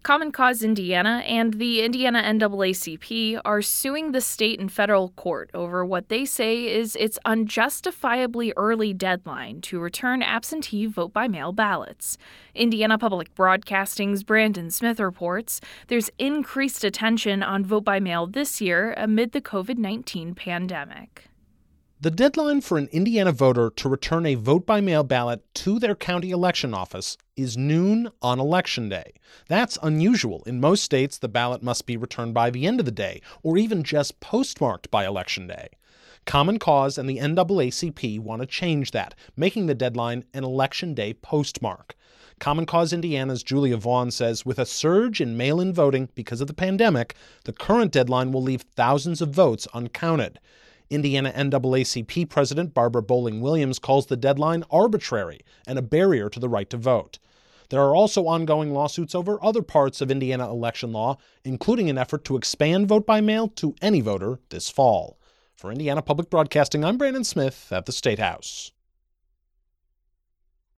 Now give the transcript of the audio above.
Common Cause Indiana and the Indiana NAACP are suing the state and federal court over what they say is its unjustifiably early deadline to return absentee vote-by-mail ballots. Indiana Public Broadcasting's Brandon Smith reports there's increased attention on vote-by-mail this year amid the COVID-19 pandemic. The deadline for an Indiana voter to return a vote-by-mail ballot to their county election office is noon on Election Day. That's unusual. In most states, the ballot must be returned by the end of the day, or even just postmarked by Election Day. Common Cause and the NAACP want to change that, making the deadline an Election Day postmark. Common Cause Indiana's Julia Vaughn says with a surge in mail-in voting because of the pandemic, the current deadline will leave thousands of votes uncounted. Indiana NAACP President Barbara Bowling Williams calls the deadline arbitrary and a barrier to the right to vote. There are also ongoing lawsuits over other parts of Indiana election law, including an effort to expand vote-by-mail to any voter this fall. For Indiana Public Broadcasting, I'm Brandon Smith at the State House.